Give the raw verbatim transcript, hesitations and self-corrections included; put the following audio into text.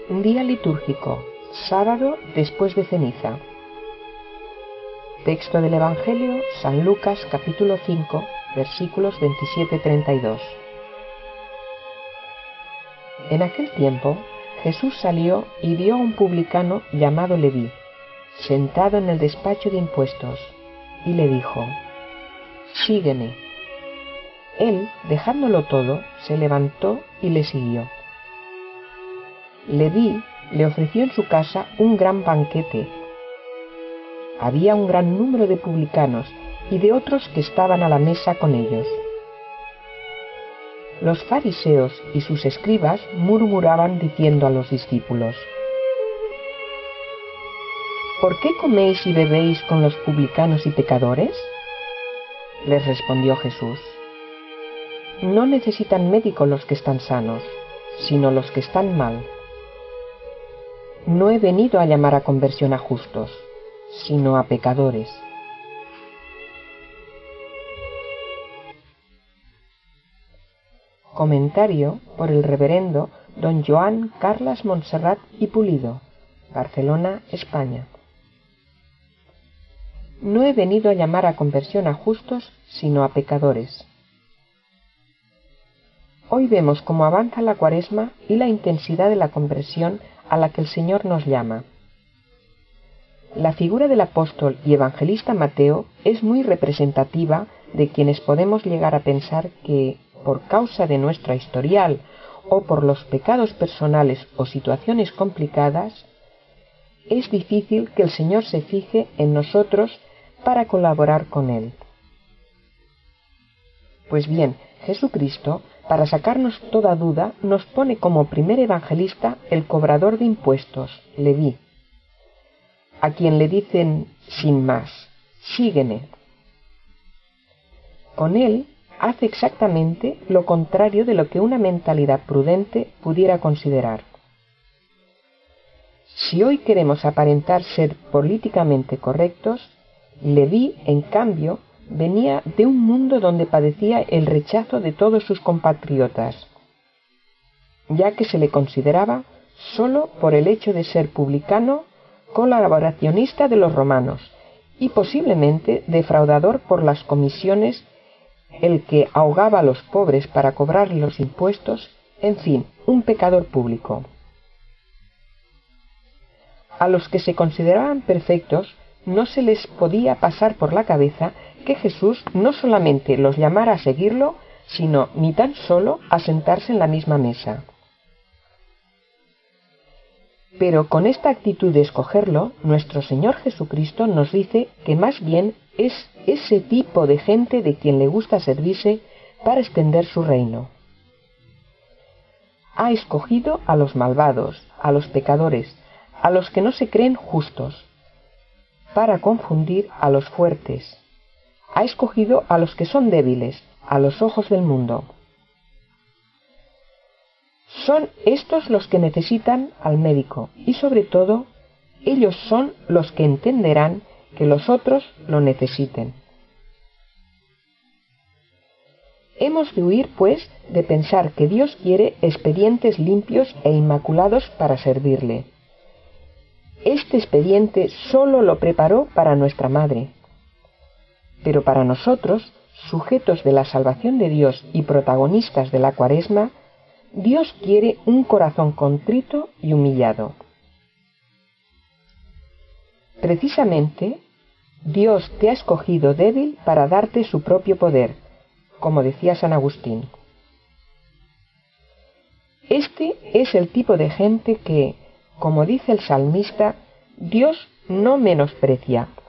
Día litúrgico, sábado después de ceniza. Texto del Evangelio, San Lucas capítulo cinco, versículos veintisiete a treinta y dos. En aquel tiempo, Jesús salió y vio a un publicano llamado Leví, sentado en el despacho de impuestos, y le dijo: «Sígueme». Él, dejándolo todo, se levantó y le siguió. Leví le ofreció en su casa un gran banquete. Había un gran número de publicanos y de otros que estaban a la mesa con ellos. Los fariseos y sus escribas murmuraban diciendo a los discípulos: «¿Por qué coméis y bebéis con los publicanos y pecadores?». Les respondió Jesús: «No necesitan médico los que están sanos, sino los que están mal. No he venido a llamar a conversión a justos, sino a pecadores». Comentario por el reverendo don Joan Carles Montserrat y Pulido, Barcelona, España. No he venido a llamar a conversión a justos, sino a pecadores. Hoy vemos cómo avanza la Cuaresma y la intensidad de la conversión a la que el Señor nos llama. La figura del apóstol y evangelista Mateo es muy representativa de quienes podemos llegar a pensar que, por causa de nuestra historial o por los pecados personales o situaciones complicadas, es difícil que el Señor se fije en nosotros para colaborar con Él. Pues bien, Jesucristo, para sacarnos toda duda, nos pone como primer evangelista el cobrador de impuestos, Leví, a quien le dicen sin más: «Sígueme». Con él hace exactamente lo contrario de lo que una mentalidad prudente pudiera considerar. Si hoy queremos aparentar ser políticamente correctos, Leví, en cambio, venía de un mundo donde padecía el rechazo de todos sus compatriotas, ya que se le consideraba solo por el hecho de ser publicano, colaboracionista de los romanos y posiblemente defraudador por las comisiones, el que ahogaba a los pobres para cobrar los impuestos, en fin, un pecador público. A los que se consideraban perfectos no se les podía pasar por la cabeza que Jesús no solamente los llamara a seguirlo, sino ni tan solo a sentarse en la misma mesa. Pero con esta actitud de escogerlo, nuestro Señor Jesucristo nos dice que más bien es ese tipo de gente de quien le gusta servirse para extender su reino. Ha escogido a los malvados, a los pecadores, a los que no se creen justos, para confundir a los fuertes. Ha escogido a los que son débiles, a los ojos del mundo. Son estos los que necesitan al médico y, sobre todo, ellos son los que entenderán que los otros lo necesiten. Hemos de huir, pues, de pensar que Dios quiere expedientes limpios e inmaculados para servirle. Este expediente solo lo preparó para nuestra madre. Pero para nosotros, sujetos de la salvación de Dios y protagonistas de la Cuaresma, Dios quiere un corazón contrito y humillado. Precisamente, Dios te ha escogido débil para darte su propio poder, como decía San Agustín. Este es el tipo de gente que, como dice el salmista, Dios no menosprecia,